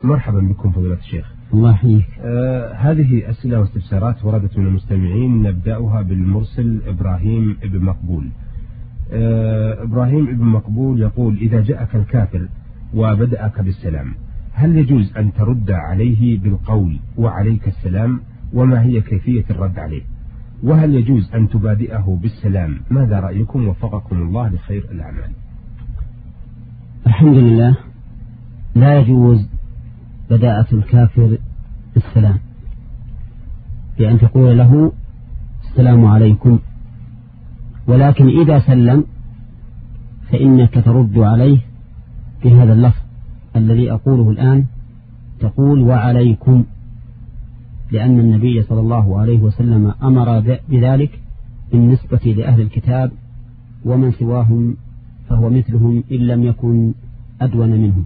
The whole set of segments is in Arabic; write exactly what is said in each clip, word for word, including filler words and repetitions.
مرحبا بكم فضيلة الشيخ. الله يحييك. آه هذه أسئلة واستفسارات وردت من المستمعين، نبدأها بالمرسل إبراهيم ابن مقبول. آه إبراهيم ابن مقبول يقول: إذا جاءك الكافر وبدأك بالسلام، هل يجوز أن ترد عليه بالقول وعليك السلام؟ وما هي كيفية الرد عليه؟ وهل يجوز أن تبادئه بالسلام؟ ماذا رأيكم؟ وفقكم الله لخير الأعمال. الحمد لله، لا يجوز بداءة الكافر بالسلام، بأن تقول له السلام عليكم، ولكن إذا سلم فإنك ترد عليه بهذا اللفظ الذي أقوله الآن، تقول وعليكم، لأن النبي صلى الله عليه وسلم أمر بذلك بالنسبة لأهل الكتاب، ومن سواهم فهو مثلهم إن لم يكن أدون منهم.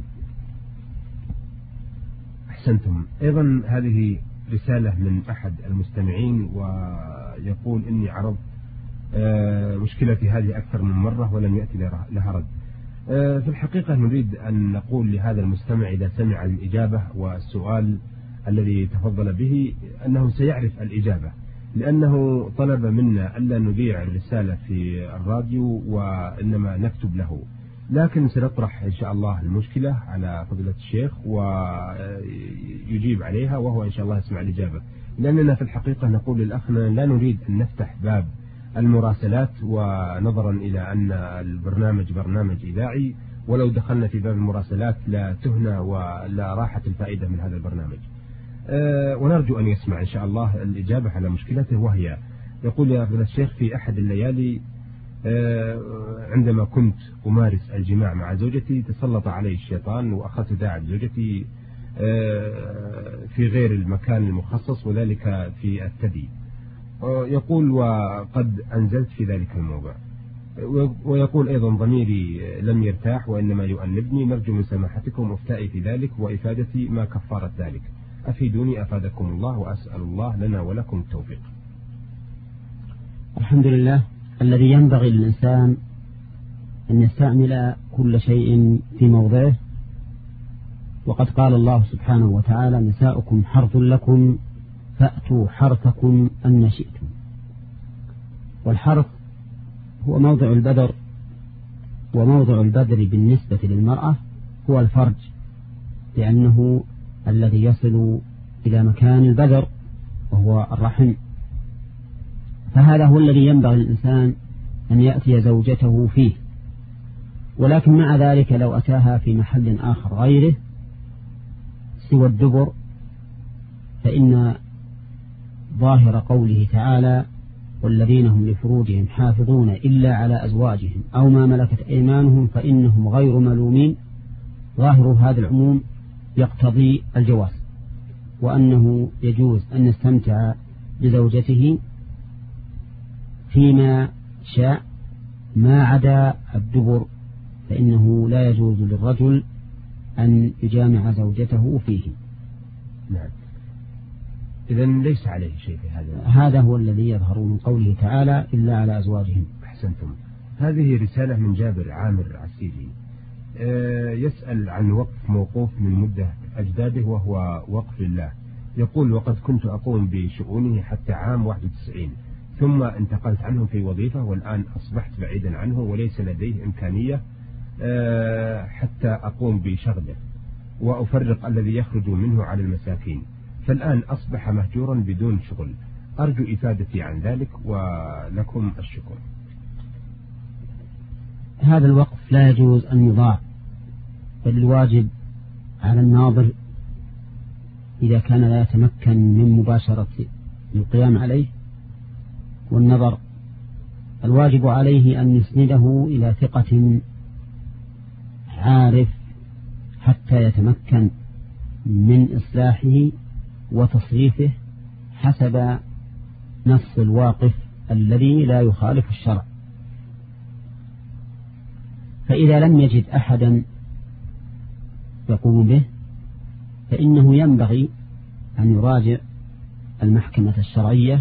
أحسنتم. أيضا هذه رسالة من أحد المستمعين، ويقول: إني عرضت مشكلتي هذه أكثر من مرة ولم يأتي لها رد. في الحقيقة نريد أن نقول لهذا المستمع إذا سمع الإجابة والسؤال الذي تفضل به أنه سيعرف الإجابة، لأنه طلب منا ألا نذيع الرسالة في الراديو وإنما نكتب له، لكن سنطرح إن شاء الله المشكلة على فضيلة الشيخ ويجيب عليها، وهو إن شاء الله يسمع الإجابة. لأننا في الحقيقة نقول للأخنا لا نريد أن نفتح باب المراسلات، ونظرا إلى أن البرنامج برنامج إذاعي، ولو دخلنا في باب المراسلات لا تهنى ولا راحت الفائدة من هذا البرنامج. أه ونرجو أن يسمع إن شاء الله الإجابة على مشكلته، وهي يقول: يا فضيلة الشيخ، في أحد الليالي أه عندما كنت أمارس الجماع مع زوجتي تسلط علي الشيطان، وأخذت داعب زوجتي أه في غير المكان المخصص، وذلك في الثدي. يقول: وقد أنزلت في ذلك الموضع. ويقول أيضا: ضميري لم يرتاح وإنما يؤنبني، نرجو من سماحتكم إفتائي في ذلك وإفادتي ما كفارة ذلك، أفيدوني أفادكم الله، وأسأل الله لنا ولكم التوفيق. الحمد لله، الذي ينبغي للإنسان أن يستعمل كل شيء في موضعه، وقد قال الله سبحانه وتعالى: نساؤكم حرث لكم فأتوا حرثكم أن شئتم. والحرث هو موضع البذر، وموضع البذر بالنسبة للمرأة هو الفرج، لأنه الذي يصل إلى مكان البذر وهو الرحم. فهذا هو الذي ينبغي للإنسان أن يأتي زوجته فيه، ولكن مع ذلك لو أتاها في محل آخر غيره سوى الدبر، فإن ظاهر قوله تعالى: والذين هم لفروجهم حافظون إلا على أزواجهم أو ما ملكت أيمانهم فإنهم غير ملومين، ظاهر هذا العموم يقتضي الجواز، وأنه يجوز أن يستمتع بزوجته فيما شاء ما عدا الدبر، فإنه لا يجوز للرجل أن يجامع زوجته فيه. نعم، إذن ليس عليه شيء في هذا. هذا هو الذي يظهر من قوله تعالى: إلا على أزواجهم. أحسنتم. هذه رسالة من جابر عامر عسيري، أه يسأل عن وقف موقوف من مدة أجداده وهو وقف لله. يقول: وقد كنت أقوم بشؤونه حتى عام واحد وتسعين، ثم انتقلت عنه في وظيفة، والآن أصبحت بعيدا عنه وليس لديه إمكانية أه حتى أقوم بشغله وأفرق الذي يخرج منه على المساكين، فالآن أصبح مهجورا بدون شغل، أرجو إفادتي عن ذلك ولكم الشكر. هذا الوقف لا يجوز أن يضاع، بل الواجب على الناظر إذا كان لا يتمكن من مباشرة القيام عليه والنظر، الواجب عليه أن يسنده إلى ثقة عارف حتى يتمكن من إصلاحه وتصريفه حسب نص الواقف الذي لا يخالف الشرع. فإذا لم يجد أحدا يقوم به، فإنه ينبغي أن يراجع المحكمة الشرعية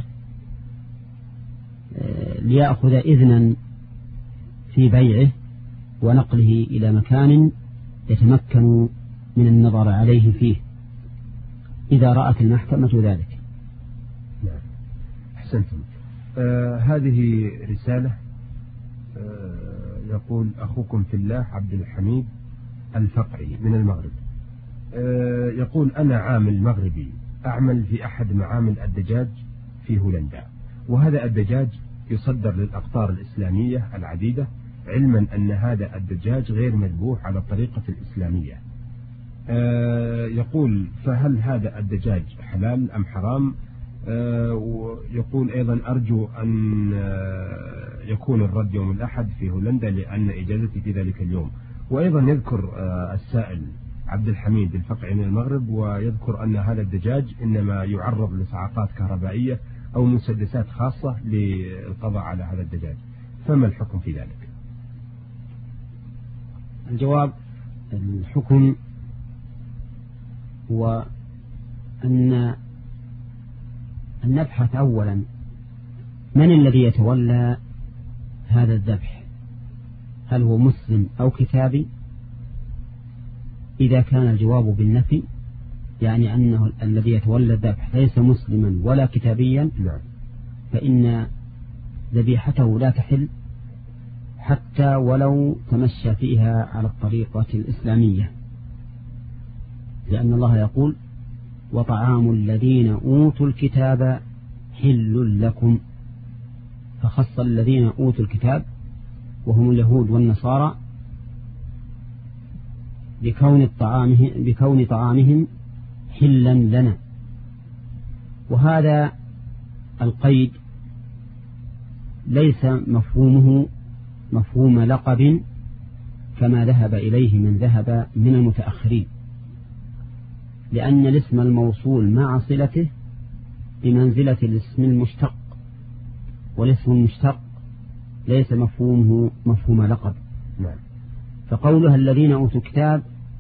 ليأخذ إذنا في بيعه ونقله إلى مكان يتمكن من النظر عليه فيه إذا رأت المحكمة ذلك. نعم أحسنتم. آه هذه رسالة آه يقول أخوكم في الله عبد الحميد الفقعي من المغرب. آه يقول أنا عامل مغربي أعمل في أحد معامل الدجاج في هولندا، وهذا الدجاج يصدر للأقطار الإسلامية العديدة، علما أن هذا الدجاج غير مذبوح على الطريقة الإسلامية. آه يقول فهل هذا الدجاج حلال أم حرام؟ آه ويقول أيضا أرجو أن آه يكون الرد يوم الأحد في هولندا لأن إجازتي في ذلك اليوم. وأيضا يذكر آه السائل عبد الحميد الفقعي من المغرب ويذكر أن هذا الدجاج إنما يعرض لصعقات كهربائية أو مسدسات خاصة للقضاء على هذا الدجاج، فما الحكم في ذلك؟ الجواب الحكم هو أن أن نبحث أولا من الذي يتولى هذا الذبح، هل هو مسلم أو كتابي؟ إذا كان الجواب بالنفي يعني أنه الذي يتولى الذبح ليس مسلما ولا كتابيا فإن ذبيحته لا تحل حتى ولو تمشى فيها على الطريقة الإسلامية، لأن الله يقول وطعام الذين أوتوا الكتاب حل لكم، فخص الذين أوتوا الكتاب وهم اليهود والنصارى بكون طعامهم, بكون طعامهم حلا لنا. وهذا القيد ليس مفهومه مفهوم لقب كما ذهب إليه من ذهب من المتأخرين، لأن الاسم الموصول مع صلته بمنزلة الاسم المشتق، والاسم المشتق ليس مفهومه مفهوم لقب. فقولها الذين أوتوا الكتاب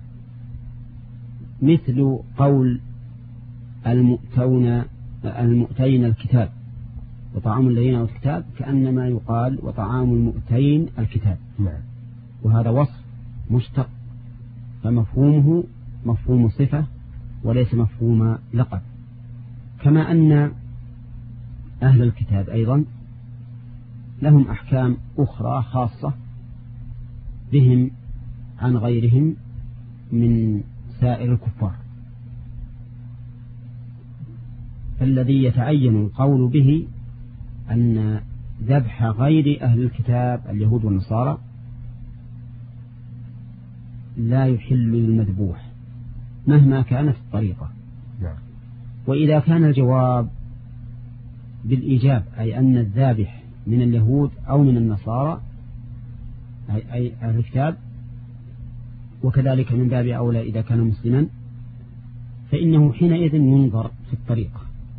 مثل قول المؤتون المؤتين الكتاب، وطعام الذين أوتوا الكتاب كأنما يقال وطعام المؤتين الكتاب، وهذا وصف مشتق فمفهومه مفهوم صفة وليس مفهوم لقب. كما أن أهل الكتاب أيضا لهم أحكام أخرى خاصة بهم عن غيرهم من سائر الكفار، فالذي يتعين القول به أن ذبح غير أهل الكتاب اليهود والنصارى لا يحل للمذبوح مهما كانت الطريقة. وإذا كان الجواب بالإيجاب أي أن الذابح من اليهود أو من النصارى أي أهل الكتاب، وكذلك من باب أولى إذا كان مسلما، فإنه حينئذ ينظر في الطريقة.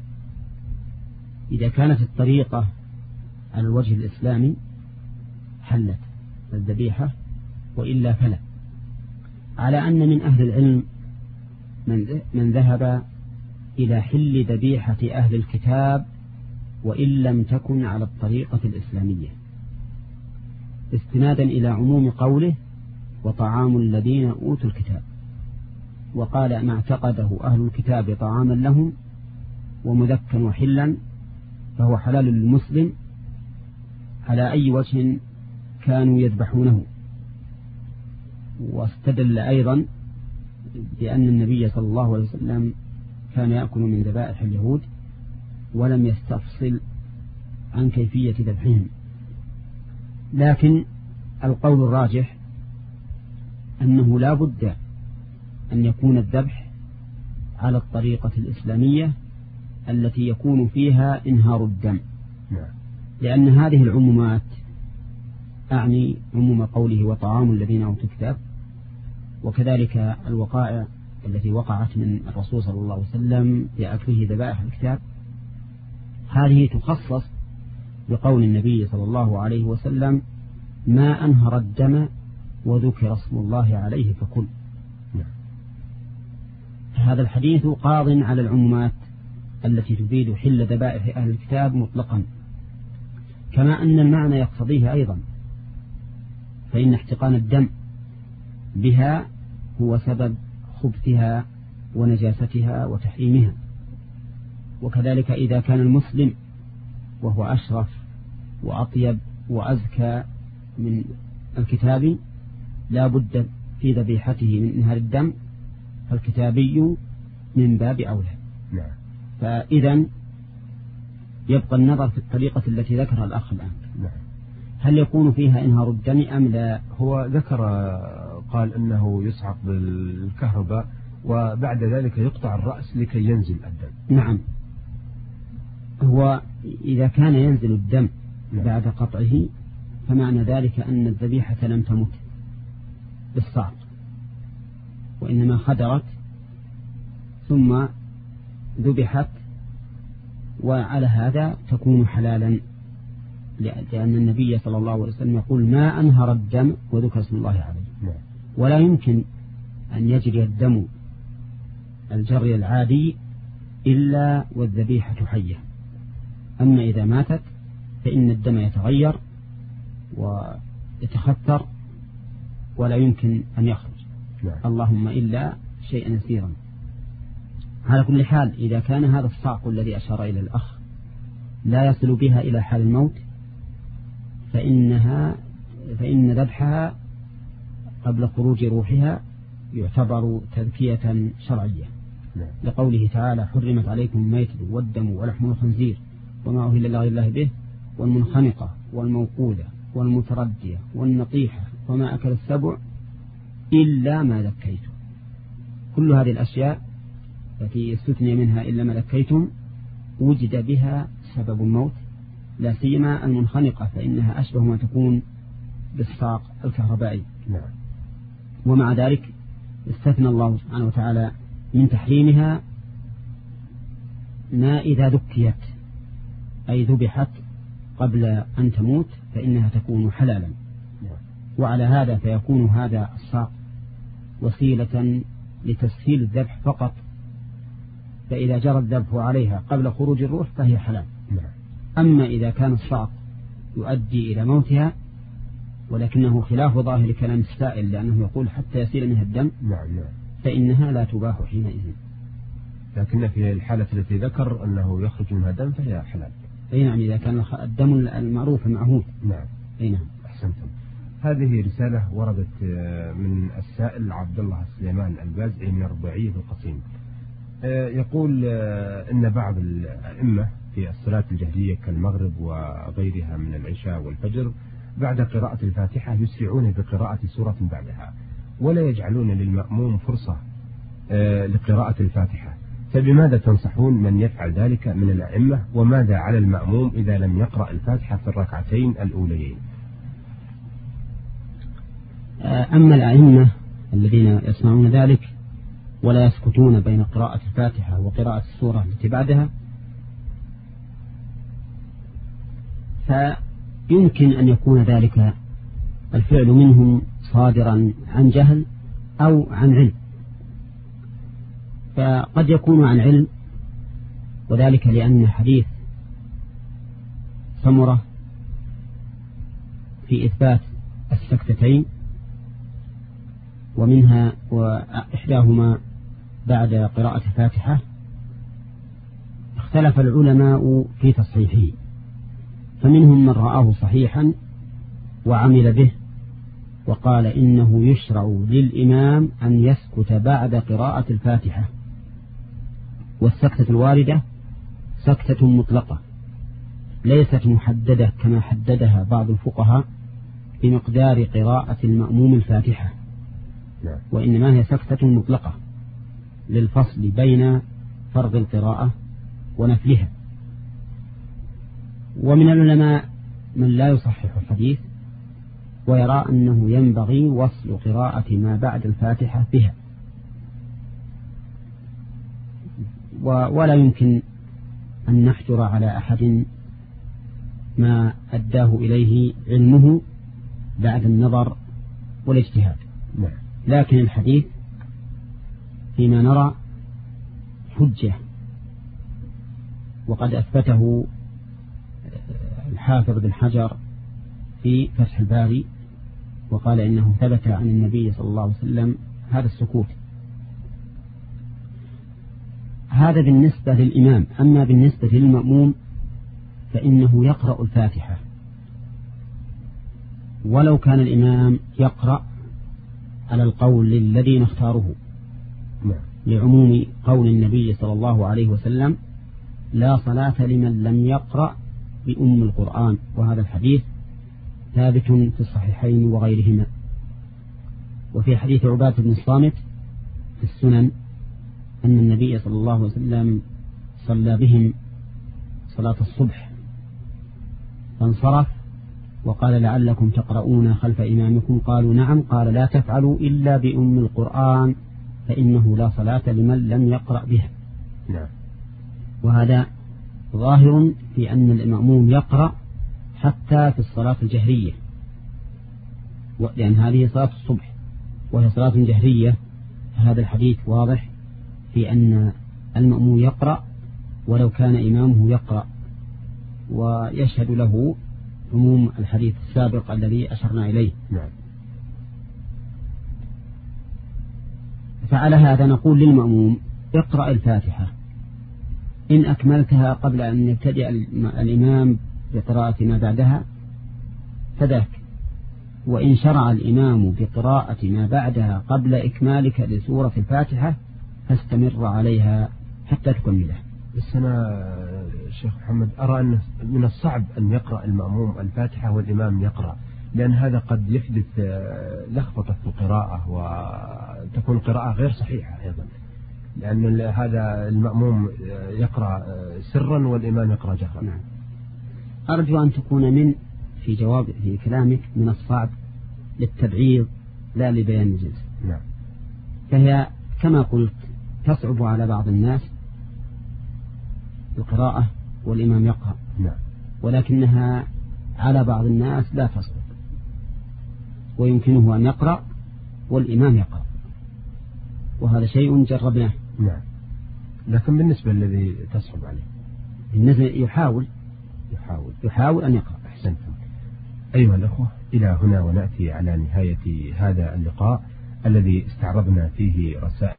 إذا كانت الطريقة على الوجه الإسلامي حلت الذبيحة، وإلا فلا. على أن من أهل العلم من ذهب إلى حل ذبيحة أهل الكتاب وإن لم تكن على الطريقة الإسلامية، استنادا إلى عموم قوله وطعام الذين أوتوا الكتاب، وقال ما اعتقده أهل الكتاب طعاما لهم ومذكا وحلا فهو حلال للمسلم على أي وجه كانوا يذبحونه. واستدل أيضا بأن النبي صلى الله عليه وسلم كان يأكل من ذبائح اليهود ولم يستفصل عن كيفية ذبحهم. لكن القول الراجح أنه لا بد أن يكون الذبح على الطريقة الإسلامية التي يكون فيها إنهار الدم، لأن هذه العمومات أعني عموم قوله وطعام الذين أوتوا الكتاب، وكذلك الوقائع التي وقعت من الرسول صلى الله عليه وسلم بأكله ذبائح الكتاب، هذه تخصص بقول النبي صلى الله عليه وسلم ما أنهر الدم وذكر اسم الله عليه فكل. هذا الحديث قاض على العمومات التي تفيد حل ذبائح أهل الكتاب مطلقا، كما أن المعنى يقتضيه أيضا، فإن احتقان الدم بها هو سبب خبثها ونجاستها وتحريمها. وكذلك إذا كان المسلم وهو أشرف وأطيب وأزكى من الكتابي لا بد في ذبيحته من إنهار الدم، فالكتابي من باب أولى. نعم. فإذا يبقى النظر في الطريقة التي ذكرها الأخ الآن. نعم. هل يكون فيها إنهار الدم أم لا؟ هو ذكر قال أنه يصعق بالكهرباء وبعد ذلك يقطع الرأس لكي ينزل الدم. نعم. هو إذا كان ينزل الدم نعم. بعد قطعه فمعنى ذلك أن الذبيحة لم تمت بالصعق، وإنما خدرت ثم ذبحت، وعلى هذا تكون حلالا، لأن النبي صلى الله عليه وسلم يقول ما أنهر الدم وذكر اسم الله عليه. ولا يمكن أن يجري الدم الجري العادي إلا والذبيحة حية. أما إذا ماتت فإن الدم يتغير ويتخثر ولا يمكن أن يخرج، اللهم إلا شيئا يسيرا. على كل حال إذا كان هذا الصعق الذي أشار إلى الأخ لا يصل بها إلى حال الموت فإنها فإن ذبحها قبل خروج روحها يعتبر تذكية شرعية، لقوله تعالى حرمت عليكم الميتة والدم ولحم الخنزير وما أهل لغير الله به والمنخنقة والموقوذة والمتردية والنطيحة وما أكل السبع إلا ما ذكيتم. كل هذه الأشياء التي استثني منها إلا ما ذكيتم وجد بها سبب الموت، لا سيما المنخنقة فإنها أشبه ما تكون بالصاق الكهربائي. ومع ذلك استثنى الله سبحانه وتعالى من تحريمها ما إذا ذكيت أي ذبحت قبل أن تموت فإنها تكون حلالا. وعلى هذا فيكون هذا الصاق وسيلة لتسهيل الذبح فقط، فإذا جرى الذبح عليها قبل خروج الروح فهي حلال. أما إذا كان الصاق يؤدي إلى موتها ولكنه خلاف ظاهر كلام السائل لأنه يقول حتى يسيل منها الدم فإنها لا تباح حينئذ. لكن في الحالة التي ذكر أنه يخرج منها دم فهي حلال. أي نعم، إذا كان الدم المعروف المعهود. نعم. أي نعم. أحسنتم. هذه رسالة وردت من السائل عبد الله السليمان البازعي من الرباعية في القصيم، يقول إن بعض الأئمة في الصلاة الجهرية كالمغرب وغيرها من العشاء والفجر بعد قراءة الفاتحة يسرعون بقراءة سورة بعدها ولا يجعلون للمأموم فرصة لقراءة الفاتحة، فبماذا تنصحون من يفعل ذلك من الأئمة؟ وماذا على المأموم إذا لم يقرأ الفاتحة في الركعتين الأوليين؟ أما الأئمة الذين يسمعون ذلك ولا يسكتون بين قراءة الفاتحة وقراءة السورة التي بعدها فيمكن أن يكون ذلك الفعل منهم صادرا عن جهل أو عن علم. فقد يكون عن علم، وذلك لأن حديث سمرة في إثبات السكتتين ومنها وإحداهما بعد قراءة الفاتحة اختلف العلماء في تصحيحه، فمنهم من رآه صحيحا وعمل به وقال إنه يشرع للإمام أن يسكت بعد قراءة الفاتحة، والسكتة الواردة سكتة مطلقة ليست محددة كما حددها بعض الفقهاء بمقدار قراءة المأموم الفاتحة، وإنما هي سكتة مطلقة للفصل بين فرض القراءة ونفلها. ومن العلماء من لا يصحح الحديث ويرى أنه ينبغي وصل قراءة ما بعد الفاتحة بها، ولا يمكن أن نحجر على أحد ما أداه إليه علمه بعد النظر والاجتهاد. لكن الحديث فيما نرى حجة، وقد أثبته الحافظ بن حجر في فتح الباري وقال إنه ثبت عن النبي صلى الله عليه وسلم هذا السكوت، هذا بالنسبة للإمام. أما بالنسبة للمأموم فإنه يقرأ الفاتحة ولو كان الإمام يقرأ على القول الذي نختاره لعموم قول النبي صلى الله عليه وسلم لا صلاة لمن لم يقرأ بأم القرآن، وهذا الحديث ثابت في الصحيحين وغيرهما. وفي حديث عبادة بن الصامت في السنن أن النبي صلى الله عليه وسلم صلى بهم صلاة الصبح فانصرف وقال لعلكم تقرؤون خلف إمامكم، قالوا نعم، قال لا تفعلوا إلا بأم القرآن فإنه لا صلاة لمن لم يقرأ بها. نعم. وهذا ظاهر في أن المأموم يقرأ حتى في الصلاة الجهرية، لأن هذه صلاة الصبح وهي صلاة جهرية. هذا الحديث واضح في أن المأموم يقرأ ولو كان إمامه يقرأ، ويشهد له عموم الحديث السابق الذي أشرنا إليه. نعم. فعلى هذا نقول للمأموم اقرأ الفاتحة، إن أكملتها قبل أن يبتدئ الإمام بقراءة ما بعدها فذاك، وإن شرع الإمام بقراءة ما بعدها قبل إكمالك لسورة الفاتحة فاستمر عليها حتى تكملها. بس أنا شيخ محمد أرى أن من الصعب أن يقرأ المأموم الفاتحة والإمام يقرأ، لأن هذا قد يحدث لخبطة في القراءة وتكون قراءة غير صحيحة أيضا، لأن هذا المأموم يقرأ سرا والإمام يقرأ جهرا. نعم. أرجو أن تكون من في جواب في كلامك من الصعب للتبعيض لا لبيان الجنس. نعم. فهي كما قلت تصعب على بعض الناس القراءة والإمام يقرأ. نعم. ولكنها على بعض الناس لا تصعب، ويمكنه أن يقرأ والإمام يقرأ، وهذا شيء جربناه. نعم. لكن بالنسبة الذي تصعب عليه بالنسبة يحاول يحاول يحاول أن يقرأ. أحسنتم. أيها الأخوة، إلى هنا ونأتي على نهاية هذا اللقاء الذي استعرضنا فيه رسائل